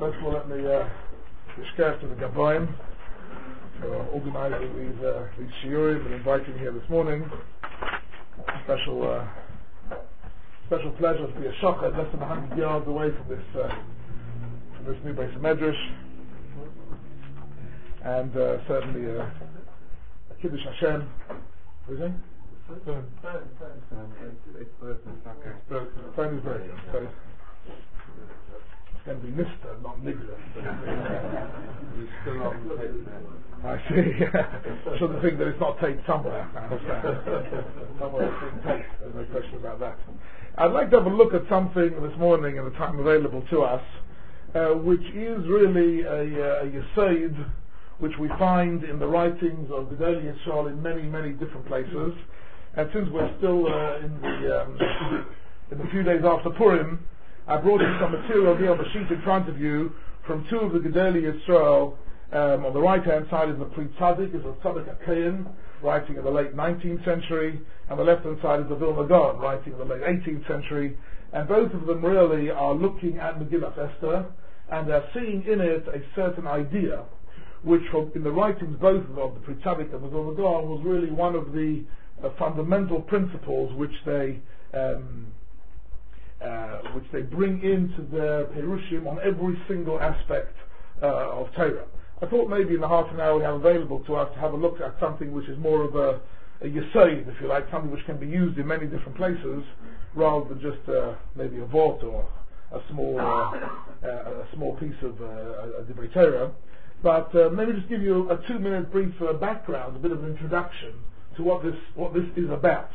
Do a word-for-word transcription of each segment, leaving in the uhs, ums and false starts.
First of all, let me uh, shkef to the Gaboim for organizing these uh, these shiurim and inviting me here this morning. Special uh, special pleasure to be a shochet less than a hundred yards away from this uh, from this new base of Medrash, and uh, certainly uh, a Kiddush Hashem. What is it? Phone. It's broken. Phone is broken. So it's going to be Mister, not Nigger. He's still on tape now. I see. I shouldn't think that it's not taped somewhere. I understand. Somewhere it's being taped. There's no question about that. I'd like to have a look at something this morning in the time available to us, uh, which is really a, a yesod, which we find in the writings of Gedolei Yisrael in many, many different places. And since we're still uh, in the um, in the few days after Purim, I brought in some material here on the sheet in front of you from two of the Gedolei Yisrael. Um, on the right-hand side is the Pri Tzadik, is a Tzadik HaKayin, writing in the late nineteenth century, and the left-hand side is the Vilna Gaon, writing in the late eighteenth century. And both of them really are looking at Megillat Esther, and they're seeing in it a certain idea, which from, in the writings both of the Pri Tzadik and the Vilna Gaon was really one of the uh, fundamental principles which they um, uh, which they bring into their Perushim on every single aspect uh, of Torah. I thought maybe in the half an hour we have available to us to have a look at something which is more of a, a yesod, if you like, something which can be used in many different places, rather than just uh, maybe a vault or a small uh, uh, a small piece of uh, a, a Divrei Torah. But uh, maybe just give you a two-minute brief uh, background, a bit of an introduction to what this what this is about.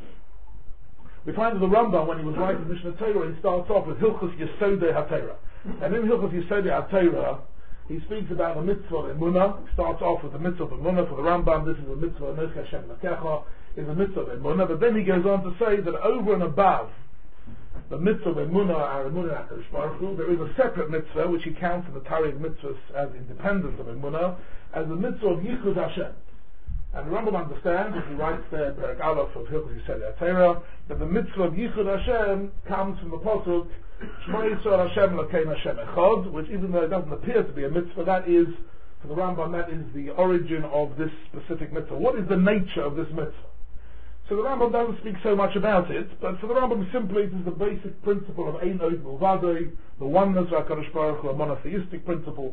We find that the Rambam, when he was writing Mishnah Torah, he starts off with Hilchos Yesodei HaTorah, and in Hilchos Yesodei HaTorah he speaks about the mitzvah of Emunah. Starts off with the mitzvah of Emunah. For the Rambam, this is the mitzvah of Noach Hashem Lakecha, is the mitzvah of Emunah. But then he goes on to say that over and above the mitzvah of Emunah, our Emunah HaKadosh Baruch Hu, there is a separate mitzvah which he counts in the Tariq mitzvahs as independent of Emunah, as the mitzvah of Yichud Hashem. And the Rambam understands, as he writes there in Perek Aleph of Hilchos Yesodei HaTorah, that the mitzvah of Yichud Hashem comes from the pasuk Shema Yisrael Hashem Elokeinu Hashem Echad, which even though it doesn't appear to be a mitzvah, that is, for the Rambam, that is the origin of this specific mitzvah. What is the nature of this mitzvah? So the Rambam doesn't speak so much about it, but for the Rambam simply it is the basic principle of Ein Od Milvado, the oneness of HaKadosh Baruch Hu, a monotheistic principle.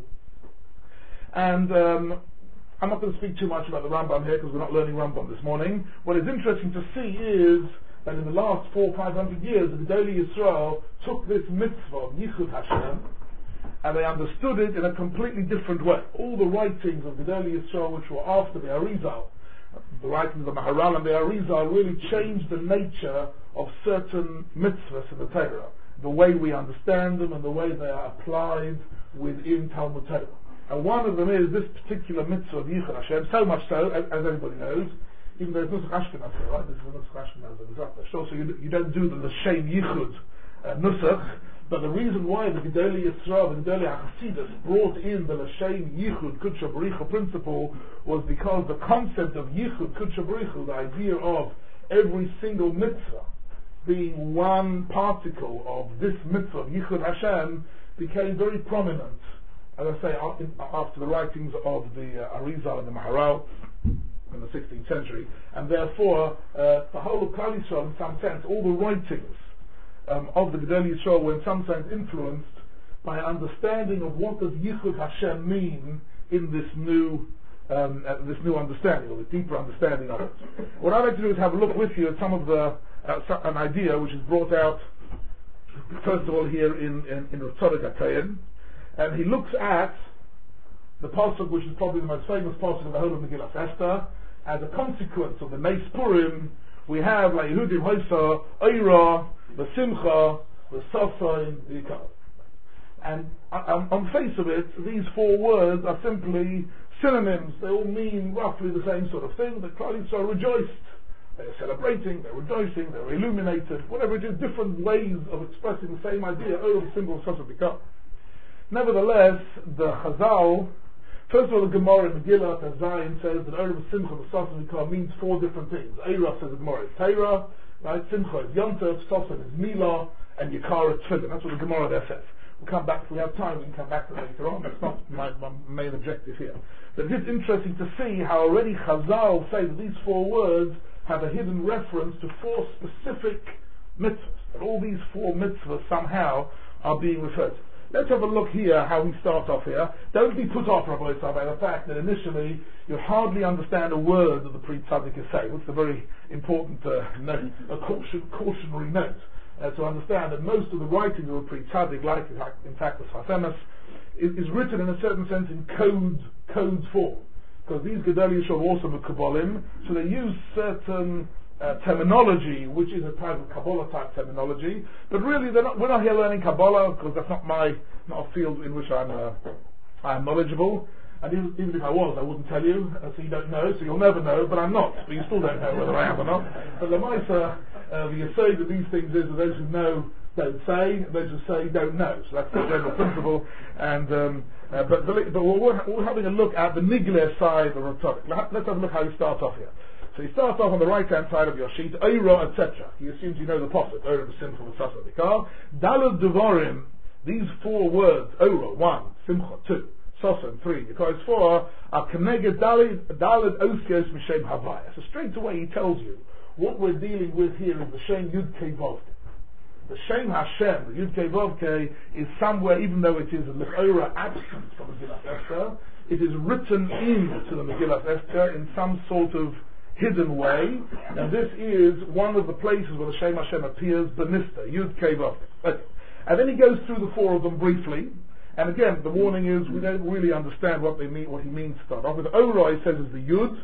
And um, I'm not going to speak too much about the Rambam here because we're not learning Rambam this morning. What is interesting to see is that in the last four, five hundred years, the Gedolei Yisrael took this mitzvah of Yichud Hashem and they understood it in a completely different way. All the writings of Gedolei Yisrael, which were after the Arizal, the writings of the Maharal and the Arizal, really changed the nature of certain mitzvahs in the Torah, the way we understand them and the way they are applied within Talmud Torah. And one of them is this particular mitzvah of Yichud Hashem, so much so, as, as everybody knows, even though it's Nusach Ashkenaz, right? This is a Nusach Ashkenaz. So you, you don't do the L'Shem Yichud uh, Nusach, but the reason why the Gedolei Yisrael, the Gedolei HaChasidus brought in the L'Shem Yichud Kudsha B'richa principle was because the concept of Yichud Kudsha B'richa, the idea of every single mitzvah being one particle of this mitzvah of Yichud Hashem became very prominent, as I say, after the writings of the uh, Arizal and the Maharal in the sixteenth century, and therefore uh, the whole of Klal Yisrael, in some sense, all the writings um, of the Gedolei Yisrael were in some sense influenced by an understanding of what does Yichud Hashem mean in this new um, uh, this new understanding, or the deeper understanding of it. What I'd like to do is have a look with you at some of the uh, so, an idea which is brought out first of all here in in, in Rav Tzadik HaKayin, and he looks at the pasuk which is probably the most famous pasuk of the whole of Megillat Esther. As a consequence of the Neis Purim, we have like Yehudim Hosa, Eira, the Simcha, the Sasain, the Yikar. And on, on face of it, these four words are simply synonyms. They all mean roughly the same sort of thing. The Klal Yisrael rejoiced. They're celebrating, they're rejoicing, they're illuminated, whatever it is, different ways of expressing the same idea over the symbol of Sasain Yikar. Nevertheless, the Chazal, first of all, the Gemara in Megillah at Zion says that Erev Simcha Sasain Yikar means four different things. Eira, says the Gemara, is Torah, right? Simcha is Yom Tov, Sasain is Milah, and Yikar is Tefillin. That's what the Gemara there says. We'll come back, if we have time, we can come back to it later on. That's not my, my main objective here. But it's interesting to see how already Chazal say that these four words have a hidden reference to four specific mitzvahs. That all these four mitzvahs somehow are being referred to. Let's have a look here how we start off here. Don't be put off, Rabbi Yisrael, by the fact that initially you hardly understand a word that the Pri Tzaddik is saying. It's a very important uh, note, a caution, cautionary note. Uh, to understand that most of the writing of a Pri Tzaddik, like in fact the Sfas Emes, is, is written in a certain sense in code, code form. Because these Gedolei Yeshiva are also Mekabolim, so they use certain uh, terminology, which is a type of Kabbalah type terminology, but really they're not, we're not here learning Kabbalah, because that's not my, not a field in which I'm, uh, I'm knowledgeable. And even, even if I was, I wouldn't tell you, uh, so you don't know, so you'll never know, but I'm not, but you still don't know whether I am or not. But the Maisa, uh, the Yesod of these things is that those who know don't say, and those who say don't know. So that's the general principle. And um, uh, but, but we're, we're having a look at the Nigler side of the rhetoric. Let's have a look how you start off here. So you start off on the right hand side of your sheet, Eira, et cetera. He assumes you know the Pasuk, Eira b'Simcha v'Sasa v'Kar. Daled Devarim, these four words, Eira, one, Simcha, two, Sasa, three, because four are Keneged Daled Osios M'Shem Havaya. So straight away he tells you what we're dealing with here is the Shem Yud Kei Vav Kei. The Shem Hashem, the Yud Kei Vav Kei, is somewhere, even though it is a L'Ora absent from Megillas Esther, it is written into the Megillas Esther in some sort of hidden way, and this is one of the places where the Shem Hashem appears, Benista, Yud Kei Vav Kei. Okay. And then he goes through the four of them briefly. And again, the warning is we don't really understand what they mean, what he means to start off with. Ora, he says, is the Yud.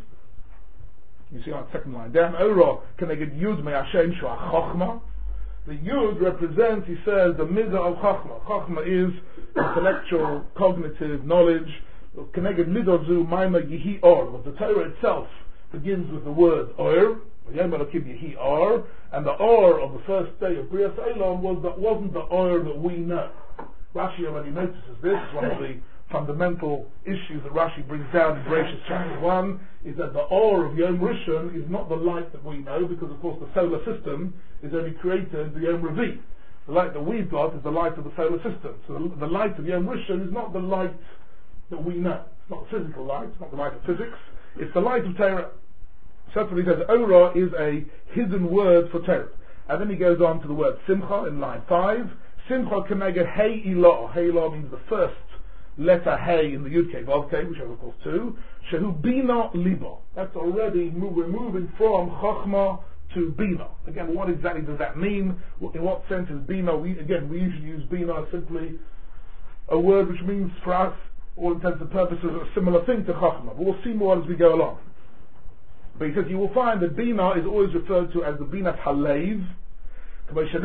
You see on the second line down. Ora, Keneged Yud Me Hashem Shua Chochma. The Yud represents, he says, the Midah of Chochma. Chochma is intellectual, cognitive knowledge. Keneged Midah Zu Maima Yehi Or. But the Torah itself begins with the word Or. Yom Elokim Yehi Or. And the Or of the first day of Brias Olam was that wasn't the Or that we know. Rashi already notices this. One of the fundamental issues that Rashi brings down in Bereshit chapter one is that the Or of Yom Rishon is not the light that we know, because of course the solar system is only created the Yom Revi. The light that we've got is the light of the solar system. So the, the light of Yom Rishon is not the light that we know. It's not physical light. It's not the light of physics. It's the light of Torah. So he says Ora is a hidden word for Torah. And then he goes on to the word Simcha in line five. Simcha Keneged Hey Ilah. Hey Ilah means the first letter Hey in the Yud Kei Vav Kei, which has of course two. Shehu Bina Liba. That's already, we're moving from Chachma to Bina. Again, what exactly does that mean? In what sense is Bina? We, again, we usually use Bina as simply a word which means for us, all intents and purposes, a similar thing to Chachma. But we'll see more as we go along. But he says you will find that Bina is always referred to as the Bina Halev. So here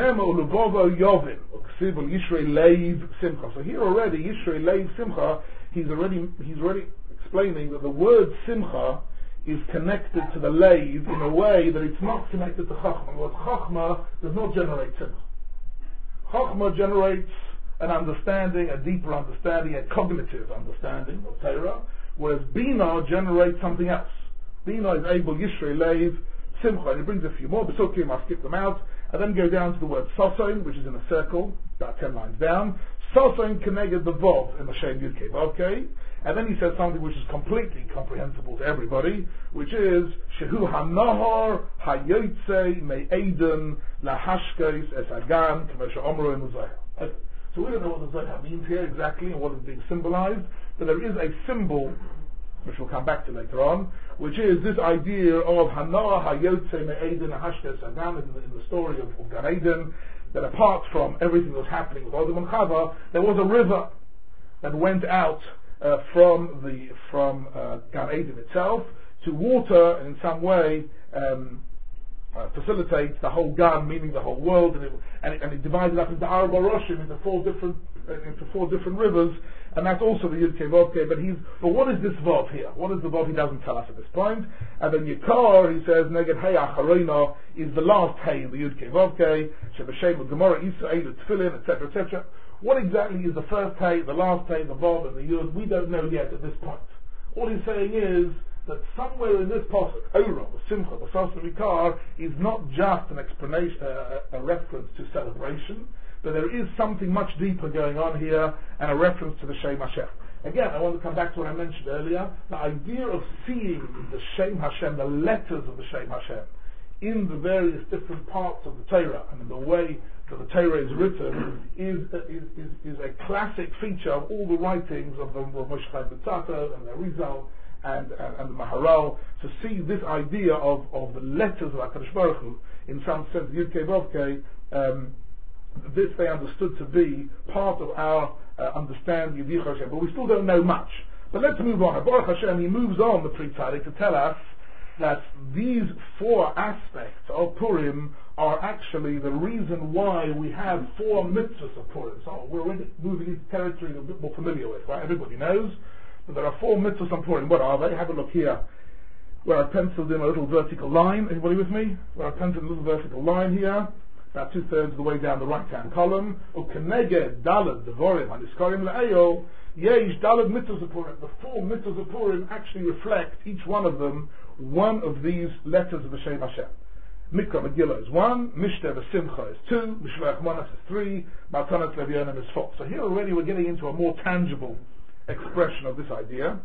already, Yishrei Leiv Simcha, he's already he's already explaining that the word Simcha is connected to the Leiv in a way that it's not connected to Chachma. Because Chachma does not generate Simcha. Chachma generates an understanding, a deeper understanding, a cognitive understanding of Torah, whereas Bina generates something else. Bina is able, Yishrei Leiv Simcha, and he brings a few more, but okay, I'll skip them out. And then go down to the word Soson, which is in a circle, about ten lines down. Soson Keneged the Vov in the Shem Yud Kei Vav Kei. And then he says something which is completely comprehensible to everybody, which is Shehu HaNahar HaYotze Me'eden LaHashkes Es Agan K'mesha Omro in the Zohar. So we don't know what the Zohar means here exactly and what is being symbolized, but there is a symbol which we'll come back to later on, which is this idea of Hanoah Hayotze Me'eden Hashkes Agan in, in the story of, of Gan Eden, that apart from everything that was happening with Adam and Chava, there was a river that went out uh, from the from uh, Gan Eden itself to water and in some way um, uh, facilitates the whole Gan, meaning the whole world, and it, and it, and it divided up into Arba Roshim, into four different uh, into four different rivers. And that's also the Yud Kei Vav Kei, but he's, but what is this Vav here? What is the Vav? He doesn't tell us at this point. And then Yikar, he says, Neged Hey Acharona is the last Hey in the Yud Kei Vav Kei, Shebashem of Gemara, Yisrael, Tefillin, et cetera, et cetera. What exactly is the first Hey, the last Hey, the Vav, and the Yud? We don't know yet at this point. All he's saying is that somewhere in this Pasuk, Ora, the Simcha, the Sasa Yikar, is not just an explanation, uh, a reference to celebration, but there is something much deeper going on here, and a reference to the Shem Hashem. Again, I want to come back to what I mentioned earlier, the idea of seeing the Shem Hashem, the letters of the Shem Hashem, in the various different parts of the Torah, and in the way that the Torah is written, is, is, is, is a classic feature of all the writings of the Moshe Chaim B'Tzato and the Arizal and, and, and the Maharal, to see this idea of, of the letters of HaKadosh Baruch Hu, in some sense, Yud Kei Vav Kei, um, this they understood to be part of our uh, understanding of Yichud Hashem, but we still don't know much. But let's move on. Baruch Hashem, he moves on, the Pri Tzadik, to tell us that these four aspects of Purim are actually the reason why we have four mitzvahs of Purim. So we're already moving into territory we're a bit more familiar with, right? Everybody knows that there are four mitzvahs on Purim. What are they? Have a look here, where I penciled in a little vertical line. Anybody with me? Where I penciled in a little vertical line here, about two-thirds of the way down the right-hand column. U'keneged daled devorim haniskarim le'eyo yesh daled mitzvahs of Purim. The four mitzvahs of Purim actually reflect, each one of them, one of these letters of the Shem Hashem. Mikra Megillah is one, Mishteh V'Simcha is two, Mishloach Manas is three, Matanas Levionim is four. So here already we're getting into a more tangible expression of this idea.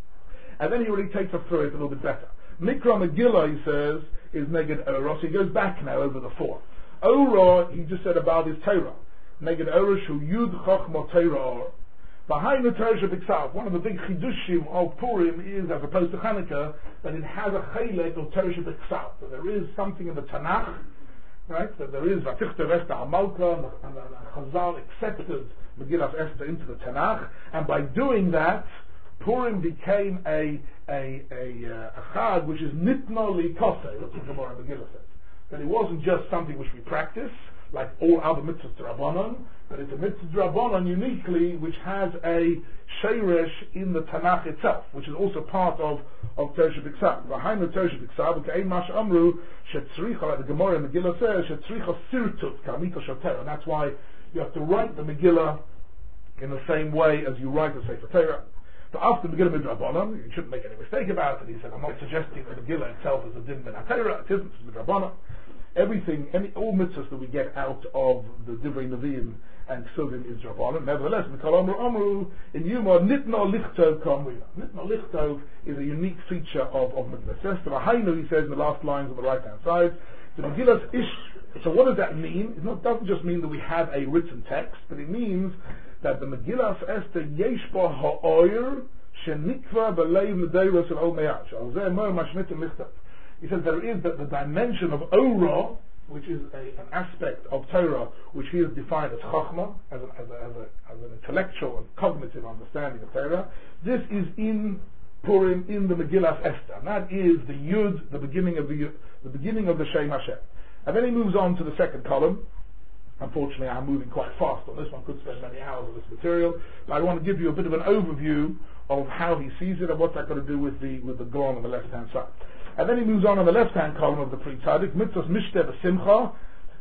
And then he really takes us through it a little bit better. Mikra Megillah, he says, is Neged Ora. So he goes back now over the four. Ora, he just said about his Torah. Neged Ora Shu Yud Chochma Torah. Behind the Torah B'Ksav, one of the big chidushim of Purim is, as opposed to Hanukkah, that it has a chelek of Torah B'Ksav. That there is something in the Tanakh, right? That there is Vatichter Esther Hamalka, and Chazal accepted Megillas Esther into the Tanakh, and by doing that, Purim became a a a, uh, a chag which is nitno li kosei. That's what Gemara Megillah says. That it wasn't just something which we practice, like all other mitzvahs d'Rabbanan, but it's a mitzvah d'Rabbanan uniquely, which has a sheirish in the Tanakh itself, which is also part of of Torah B'Ksav. Behind the Torah B'Ksav, K'ein Mash Amru shetzricha, like the Gemara Megillah says, shetzricha sirtut k'amita shater, and that's why you have to write the Megillah in the same way as you write the Sefer Torah. So after Megillah Midrabanan, you shouldn't make any mistake about it. He said, I'm not suggesting that Megillah itself is a din min HaTorah, it isn't, it's Midrabanan. Everything, any, all mitzvahs that we get out of the Divrei Nevi'im and Ksuvim is Rabbanan. Nevertheless, Mikol Amru Amru, in Yuma, Nitno Lichtov Kamrina. Nitno Lichtov is a unique feature of, of Megillah Esther. Hainu, he says in the last lines on the right hand side, the Megillah Ish. So what does that mean? It not, doesn't just mean that we have a written text, but it means that the Megillah Esther Yesh Bo Ha'oyer Shenikva B'Leiv L'Deiros El Ol Me'ach. Al Zeh Mo Mashmitim Lichtov. He says there is the, the dimension of Ora, which is a, an aspect of Torah, which he has defined as Chachma, as an, as, a, as, a, as an intellectual and cognitive understanding of Torah. This is in Purim, in the Megillas Esther. And that is the Yud, the beginning of the the beginning of the Shem Hashem. And then he moves on to the second column. Unfortunately, I'm moving quite fast on this one. Could spend many hours on this material, but I want to give you a bit of an overview of how he sees it and what's that got to do with the with the Gon on the left hand side. And then he moves on on the left-hand column of the Pri Tzadik, Mitzvahs Mishteh V'Simcha,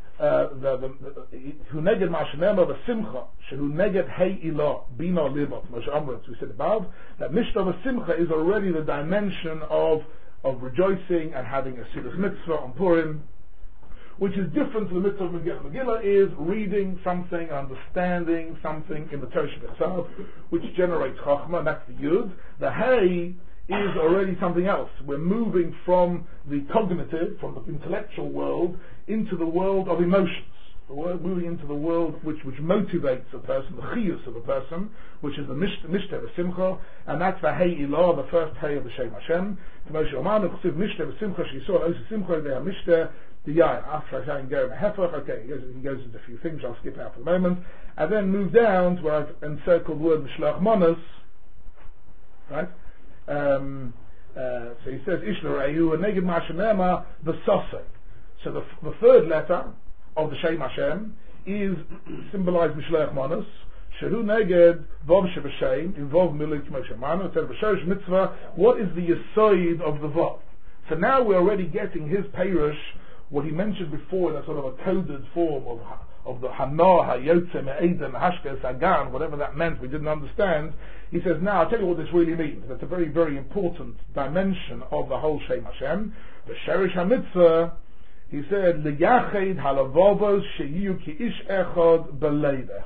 who neged Ma'ashenema V'Simcha, shehu neged Hei Ilah, Bina Libot, Moshe Amritz, we said above, that Mishteh V'Simcha is already the dimension of, of rejoicing and having a Siddur Mitzvah on Purim, which is different to the Mitzvah of Megillah. Megillah is reading something, understanding something in the Torah itself, which generates Chachma, and that's the Yud. The Hei is already something else. We're moving from the cognitive, from the intellectual world, into the world of emotions. We're moving into the world which, which motivates a person, the chiyus of a person, which is the mishteh v'simcha, and that's the Hei Ilah, the first Hei of the Shem Hashem. Mishteh v'simcha, she saw osi simcha, they are mishteh, the yayin, after I go in hefach, okay, he goes, he goes into a few things, I'll skip out for the moment, and then move down to where I've encircled the word Mishloach Manas, right? Um, uh, so he says Ishlerehu and Neged Ma'ashenema V'Sosei. So the, the third letter of the Shem Hashem is symbolized Mishloach Manos. Shehu Neged Vav Shevashem involved Milik Moshe Manu. It says V'Shosh Mitzvah. What is the Yisoid of the Vav? So now we're already getting his Perush, what he mentioned before in a sort of a coded form of of the Hana, Hayotze, Me'eden, Hashke, Sagan, whatever that meant, we didn't understand. He says, now I'll tell you what this really means. That's a very, very important dimension of the whole Shem Hashem. The Sherish HaMitzvah He said, "Liyached halavovos sheyu ki ish echad b'leiv echad."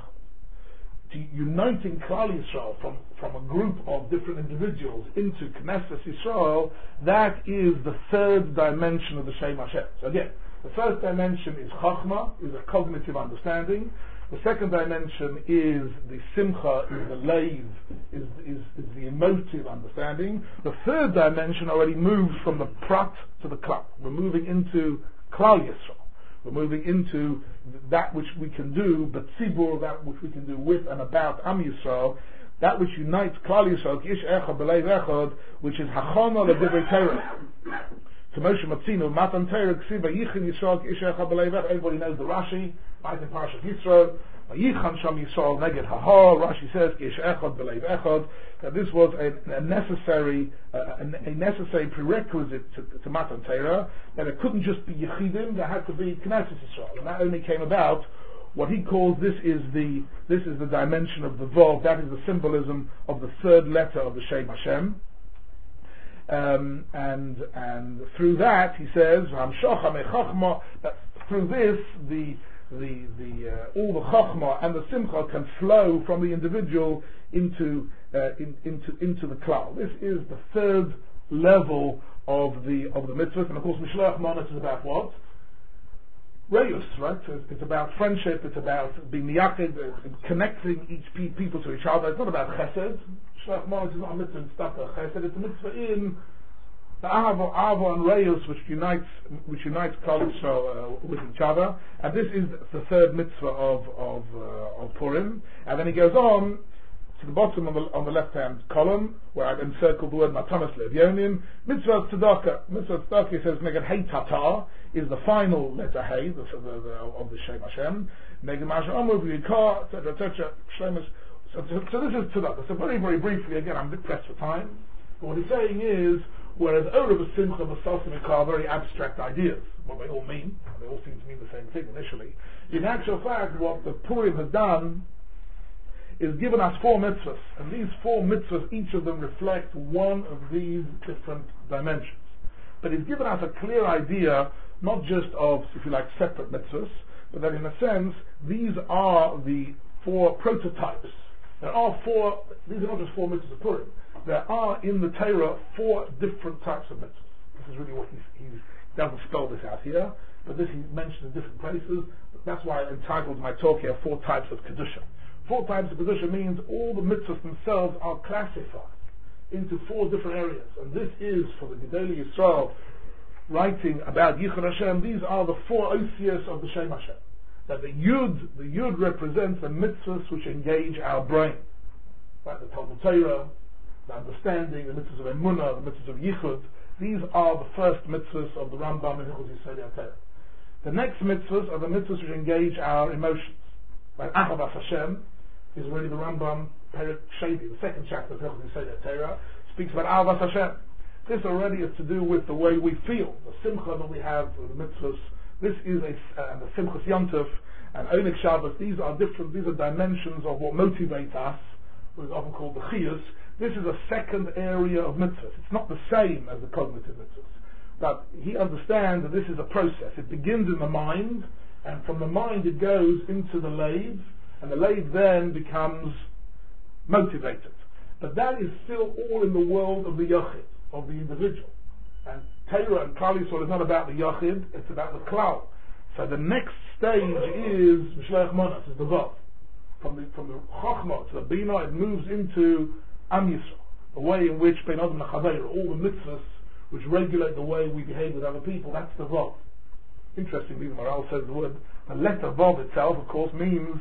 Uniting Klal Yisrael from, from a group of different individuals into Knesset Yisrael, that is the third dimension of the Shem Hashem. So again, the first dimension is Chachma, is a cognitive understanding. The second dimension is the Simcha, is the Leiv, is, is, is the emotive understanding. The third dimension already moves from the Prat to the Klal. We're moving into Klal Yisrael. We're moving into that which we can do, but tzibur, that which we can do with and about Am Yisrael, that which unites Klal Yisrael, Ish Echad B'Leiv Echad, which is Hachana L'Divrei Torah. To Moshe Matzino, Matan Torah Ksiva Yichin Yisrael Ish Echad B'Leiv Echad. Everybody knows the Rashi, right in Parashat Yisro. Yichan Sham Yisrael Neged Hahar. Rashi says Ish Echad B'Leiv Echad. That this was a, a necessary, uh, a, a necessary prerequisite to, to Matan Torah. That it couldn't just be Yechidim. There had to be Knesset Yisrael, and that only came about. What he calls this is the this is the dimension of the Vov. That is the symbolism of the third letter of the Shem Hashem. Um, and and through that he says, that through this the the the uh, all the chachma and the simcha can flow from the individual into uh, in, into into the Klal. This is the third level of the of the mitzvah, and of course Mishloach Manos is about what? Reus, right? So it's, it's about friendship. It's about being miyakid, uh, connecting each pe- people to each other. It's not about chesed. Mishloach Manos is not a mitzvah in staka chesed. It's a mitzvah in the Ava, Ava and Reus, which unites which unites Klal Yisrael uh, with each other. And this is the third mitzvah of of, uh, of Purim. And then he goes on to the bottom on the, on the left-hand column, where I've encircled the word Matamas Levyonim. Mitzvah Tzedakah. Mitzvah Tzedakah says Neged Hey Tata is the final letter Hey the, the, the, of the Shem Hashem. Neged Masha Amru V'Yikar, et cetera, et cetera. So, so, so this is Tzedakah. So very, very briefly, again, I'm a bit pressed for time. But what he's saying is, whereas Orav Simcha V'Sasim are very abstract ideas, what they all mean, they all seem to mean the same thing initially. In actual fact, what the Purim has done is given us four mitzvahs, and these four mitzvahs, each of them reflect one of these different dimensions. But it's given us a clear idea, not just of, if you like, separate mitzvahs, but that in a sense, these are the four prototypes. There are four, these are not just four mitzvahs of Purim. There are in the Torah four different types of mitzvahs. This is really what he's, he doesn't spell this out here, but this he mentioned in different places. That's why I entitled my talk here, Four Types of Kedusha. Four types of Kedusha means all the mitzvahs themselves are classified into four different areas. And this is, for the Gedolei Yisrael, writing about Yichud Hashem, these are the four Osios of the Shem Hashem. That the Yud, the Yud represents the mitzvahs which engage our brain. Right, the Talmud Torah, the understanding, the mitzvahs of Emunah, the mitzvahs of Yichud. These are the first mitzvahs of the Rambam in Hilchos Yisodei HaTorah. The next mitzvahs are the mitzvahs which engage our emotions. Like Ahavas Hashem is really the Rambam Perek Sheni, the second chapter of Hilchos Yisodei HaTorah, speaks about Ahavas Hashem. This already is to do with the way we feel, the simcha that we have, the mitzvahs. This is a, uh, the Simchas Yontif and Oneg Shabbos. These are different, these are dimensions of what motivates us, what is often called the Chiyus. This is a second area of mitzvahs. It's not the same as the cognitive mitzvahs. But he understands that this is a process. It begins in the mind, and from the mind it goes into the Leiv, and the Leiv then becomes motivated. But that is still all in the world of the Yochid, of the individual. And Torah and Klal Yisrael is not about the Yochid, it's about the Klal. So the next stage is Mishloach Manos, is the Vav. From the, from the Chochmah to the Bina, it moves into Am Yisrael, the way in which Bein Adam L'Chaveiro, all the mitzvahs which regulate the way we behave with other people, that's the Vav. Interestingly, the Maral says the word, the letter Vav itself, of course, means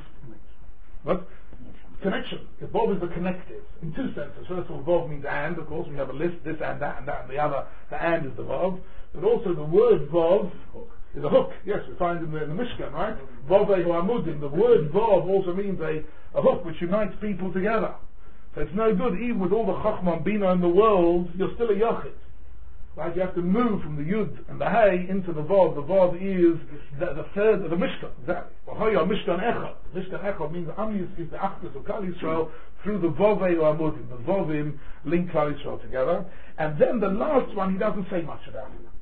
what? Connection. Because Vav is the connective, in two senses. First of all, Vav means and, of course, we have a list, this and that and that and the other. The and is the Vav. But also the word Vav is a hook. Yes, we find in the, in the Mishkan, right? Vavehu Amudim. The word Vav also means a, a hook which unites people together. So it's no good, even with all the Chachma and Bina in the world, you're still a Yochid. Right? You have to move from the Yud and the Hey into the Vav. The Vav is the, the third of the Mishkan. Exactly. Mishkan Echad. Mishkan Echad means Am is the Achdus of Klal Yisrael through the Vavei Amudim. The Vavim link Klal Yisrael together. And then the last one, he doesn't say much about it.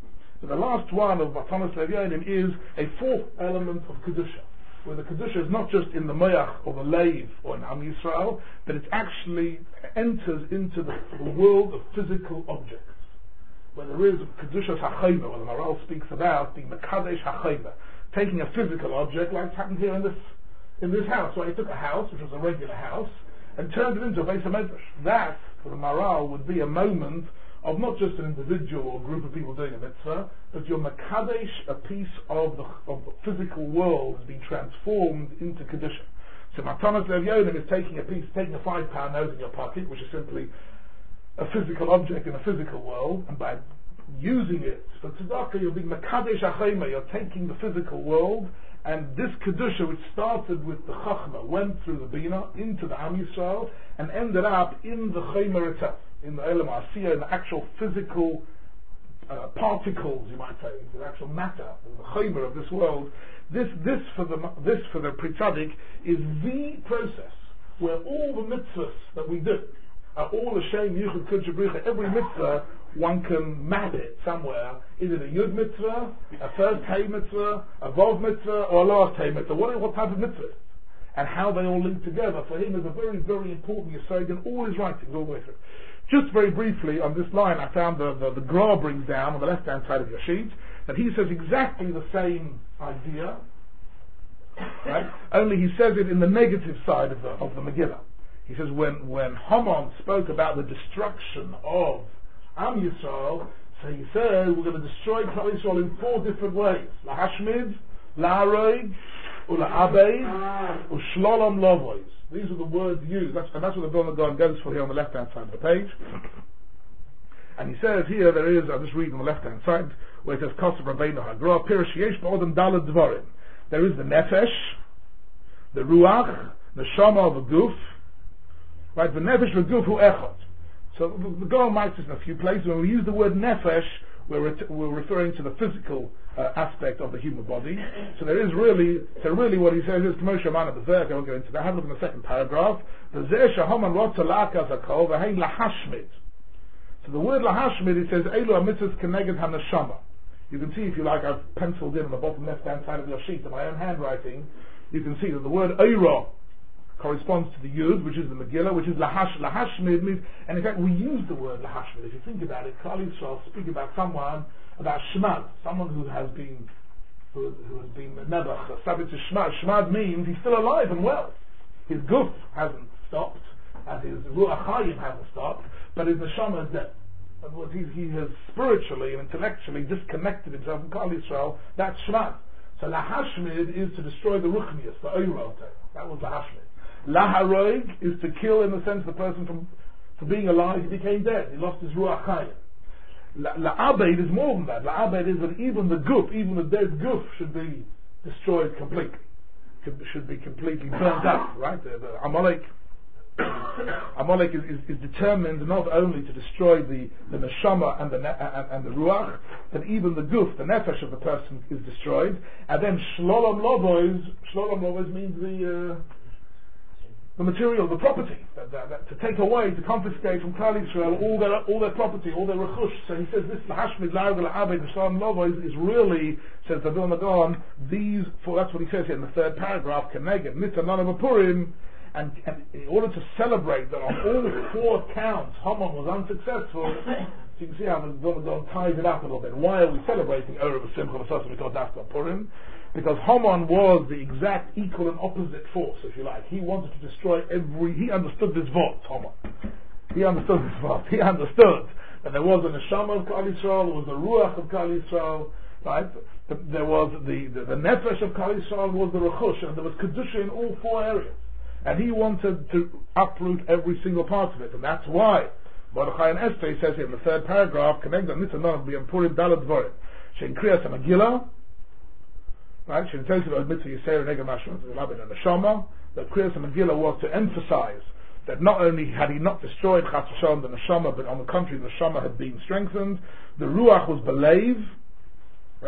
So the last one of Matanos Levyonim is a fourth element of Kedusha, where the Kedusha is not just in the Moyach or the Leiv or in Am Yisrael, but it actually enters into the, the world of physical objects. Where there is Kedusha HaChayma, where the Maral speaks about being Mekadesh HaChayma, taking a physical object like it's happened here in this in this house. So he took a house, which was a regular house, and turned it into a Beis HaMedrash. That, for the Maral, would be a moment of not just an individual or group of people doing a mitzvah, but your Mekadesh, a piece of the, of the physical world, has been transformed into Kedusha. So Matanos Levyonim is taking a piece, taking a five pound note in your pocket, which is simply a physical object in a physical world, and by using it for tzedakah, you're being Mekadesh HaChayma, you're taking the physical world, and this Kedusha, which started with the Chachma, went through the Bina, into the Am Yisrael, and ended up in the Chayma itself, in the Elam Asiyah, in the actual physical uh, particles, you might say, the actual matter, the Chayma of this world. This, this for the this for the Pri Tzaddik is the process where all the mitzvahs that we do are all a Shem Yichud Kudsha Bricha. Every mitzvah, one can map it somewhere. Is it a Yud mitzvah, a first Hey mitzvah, a Vov mitzvah, or a last Hey mitzvah? What, what type of mitzvah? And how they all link together for him is a very, very important Yesod in all his writings, all the way through. Just very briefly, on this line, I found the, the, the Gra brings down on the left-hand side of your sheet that he says exactly the same idea, right? Only he says it in the negative side of the, of the Megillah. He says when, when Haman spoke about the destruction of Am Yisrael, so he said we're going to destroy Klal Yisrael in four different ways: lahashmid, laharoig, ula'abeid, u'shlolam lovois. These are the words used, that's, and that's what the Vilna Gaon goes for here on the left-hand side of the page. And he says here there is, I'll just read on the left-hand side, where it says Kosev Rabbeinu HaGra, Pirish Yesh Ba'odam Daled Dvarim. There is the Nefesh, the Ruach, the Neshama of the Guf, right? The Nefesh of the Guf Hu Echad. So the Gaon marks this in a few places. When we use the word Nefesh, we're, ret- we're referring to the physical uh, aspect of the human body. So there is really, so really what he says is K'moshe Amana B'Zeh. I won't go into that. Have a look in the second paragraph. B'Zeh Shahoman Rotza La'akas HaKol V'Hein Lahashmid. So the word Lahashmid, it says Elu HaMitzvahs Keneged HaNeshama. You can see, if you like, I've penciled in on the bottom left-hand side of your sheet in my own handwriting. You can see that the word Eira corresponds to the Yud, which is the Megillah, which is Lahash. Lahashmid means, and in fact we use the word Lahashmid. If you think about it, Klal Yisrael speak about someone, about Shmad, someone who has been, who, who has been Nebach, subject to Shmad. Shmad means he's still alive and well. His Guf hasn't stopped, and his Ruach Hayim hasn't stopped, but his Neshama is dead. In other words, he, he has spiritually and intellectually disconnected himself from Klal Yisrael. That's Shmad. So Lahashmid is to destroy the Ruchnius, the Eirot. That was Lahashmid. Laharoig is to kill, in the sense, the person from, from being alive, he became dead. He lost his Ruach Hayim. La'abeid is more than that. La'abeid is that even the guf, even the dead guf, should be destroyed completely. Should be completely burnt up, right? The, the Amalek, Amalek is, is, is determined not only to destroy the, the neshama and the, ne- and, and the ruach, but even the guf, the nefesh of the person is destroyed. And then shlolom lovois, shlolom lovois means the... Uh, the material, the property, that, that, that, to take away, to confiscate from Klal Yisrael all their all their property, all their rechush. So he says this lahashmid la'ad la'abed v'shalom lovo is, is really, says the Vilna Gaon, these four, that's what he says here in the third paragraph, Keneged mitzvah nanav Purim, and, and in order to celebrate that on all four counts Haman was unsuccessful. So you can see how the Vilna Gaon ties it up a little bit. Why are we celebrating Erev Simcha V'Sasam because that's on Purim? Because Haman was the exact equal and opposite force, if you like. He wanted to destroy every... He understood this vot, Haman. He understood this vot. He understood that there was a neshama of Klal Yisrael, there was a ruach of Klal Yisrael, right? There was the, the, the nefesh of Klal Yisrael was the rechush, and there was kedusha in all four areas. And he wanted to uproot every single part of it, and that's why Mordechai and Esther says here in the third paragraph, Keneged mitzvah nanav b'yom Purim daled dvarim, she'in kriyas HaMegillah. Right? She tells you about mitzvah Yisrael Neged Mashma Labin and Neshama. That Kriyas Megillah was to emphasize that not only had he not destroyed Chas v'Shalom the Neshama, but on the contrary the Neshama had been strengthened. The Ruach was beleiv, right?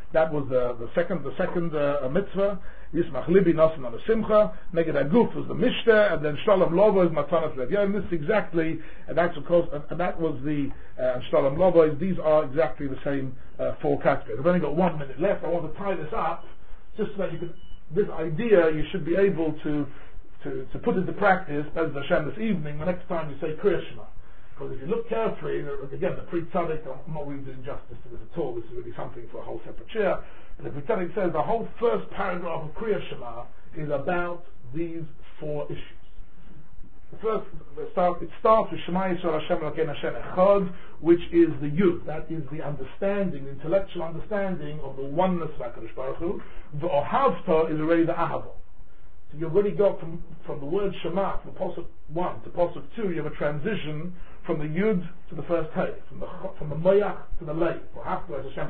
That was the, the second the second uh, mitzvah. Yismach libi nasan on the simcha. Neged aguf was the mishta, and then shalom lovo is matanas lev. Yeah, and this is exactly, and that's of course, and, and that was the uh, shalom lovo. These are exactly the same uh, four categories. I've only got one minute left. I want to tie this up, just so that you can. This idea you should be able to to, to put into practice, Bez Hashem, this evening. The next time you say Kriya Shema. Because if you look carefully, again, the Pri Tzaddik, I'm not really doing justice to this at all, this is really something for a whole separate chair, but the Pri Tzaddik says the whole first paragraph of Kriya Shema is about these four issues. The first, it starts, it starts with Shema Yisrael Hashem Elokeinu Hashem Echad, which is the Yud, that is the understanding, the intellectual understanding of the oneness of HaKadosh Baruch Hu. The Ohavta is already the Ahava. So you've already got from, from the word Shema, from Pasuk one to Pasuk two, you have a transition from the Yud to the first Hey, from the from the Moyach to the Leiv. Right?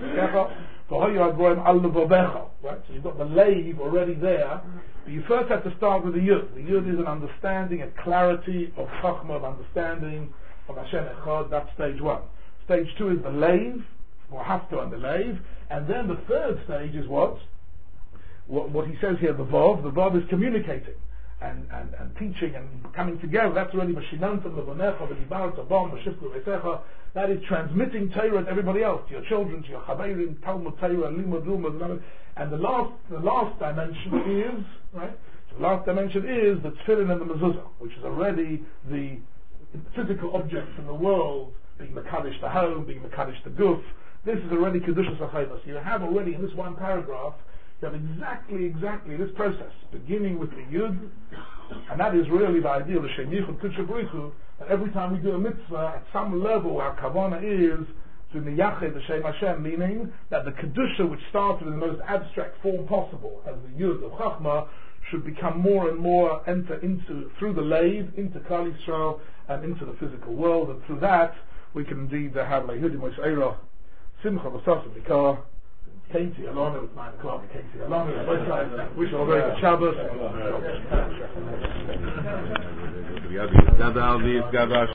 So you've got the Leiv already there, but you first have to start with the Yud. The Yud is an understanding, a clarity of Chachma, of understanding of Hashem Echad. That's stage one. Stage two is the Leiv, or Hafto and the Leiv, and then the third stage is what? What, what he says here, the Vav. The Vav is communicating. And, and, and teaching and coming together. That's already Mashinantam, Levonecha, V'dibar, Tabam, V'shifku, V'etecha. That is transmitting Torah to everybody else, to your children, to your Chaverim, Talmud Torah, Limud Lumad. And the last, the last dimension is, right? The last dimension is the Tefillin and the Mezuzah, which is already the physical objects in the world, being Mekadosh the home, being Mekadosh the guf. This is already Kedushas HaChayvus. You have already in this one paragraph, you have exactly, exactly this process, beginning with the Yud, and that is really the idea of the Shem Yichud Kudsha B'Richu, that every time we do a mitzvah, at some level our kavanah is to miyached the Shem Hashem, meaning that the Kedusha, which started in the most abstract form possible, as the Yud of Chachma, should become more and more enter into, through the Leiv, into Klal Yisrael, and into the physical world, and through that, we can indeed have Lehudim Moisheirah, Simcha V'Sasa B'Kar, Katie Alana, it's nine o'clock. Katie Alana, wish you all a very good Shabbos.